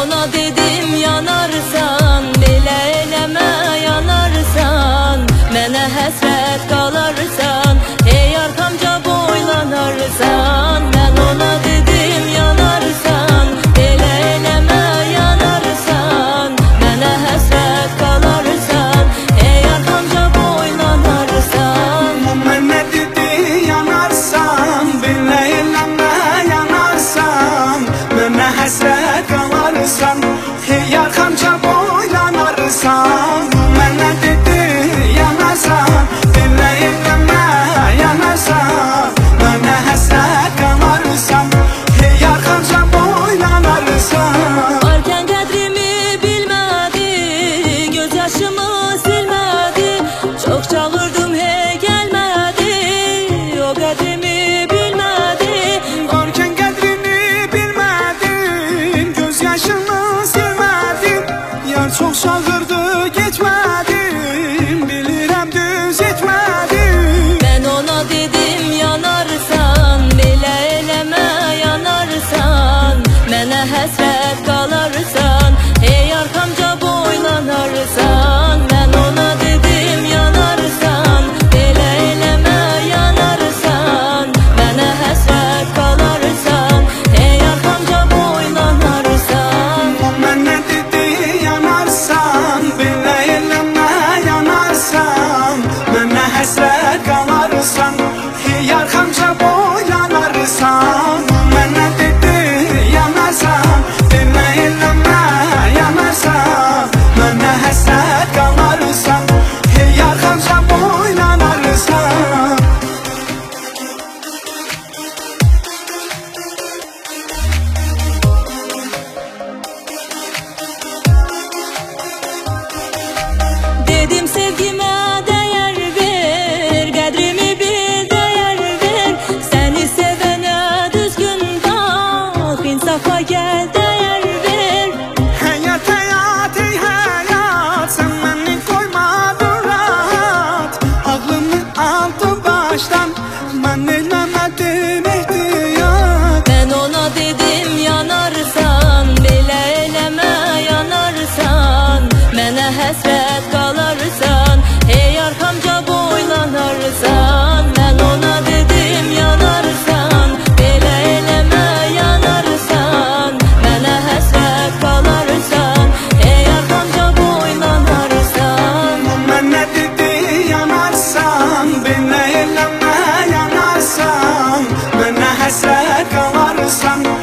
ona dedim yanarsan, belə eləmə yanarsan, mənə həsrət qalarsan, ey arxamca boylanarsan. Mən ona dedim yanarsan, belə eləmə yanarsan, mənə həsrət qalarsan, ey arxamca boylanarsan. Mənə dedi yanarsan, belə eləmə yanarsan, mənə həsrət qalarsan, ey arxamca boylanarsan. Mənə dedi yanarsan, belə eləmə yanarsan, mənə həsrət qalarsan, ey arxamca boylanarsan. Varkən qədrimi bilmədi, göz yaşımı silmədi, çox çağırdım hey gəlmədi, o qədrimi bilmədi. Varkən qədrini bilmədim, göz yaşını silmədim, yar çox çağırdı getmədim, bilirəm düz etmədim. Mən ona dedim yanarsan, belə eləmə yanarsan, mənə həsrət qalarsan, ey arxamca boylanarsan. Mən ona dedim yanarsan, belə eləmə yanarsan, mənə həsrət qalarsan, ey arxamca boylanarsan. Mənə dedi yanarsan, belə eləmə yanarsan, mənə həsrət qalarsan, ey arxamca boylanarsan. Mənə dedi yanarsan, belə eləmə yanarsan, mənə həsrət qalarsan, ey arxamca boylanarsan. Dedim sevgimə dəyər ver, qədrimi bil dəyər ver, səni sevənə düzgün bax, insafa gəl dəyər ver. Həyat həyat ey həyat, sən məni qoymadın rahat, ağlımı aldı başdan, mən eləmədim ehtiyat. Mən ona dedim yanarsan, belə eləmə yanarsan, mənə həsrət qalarsan, ey arxamca boylanarsan. Mən ona dedim yanarsan, belə eləmə yanarsan, mənə həsrət qalarsan, ey arxamca boylanarsan. Mənə dedi yanarsan, belə eləmə yanarsan, mənə həsrət qalarsan,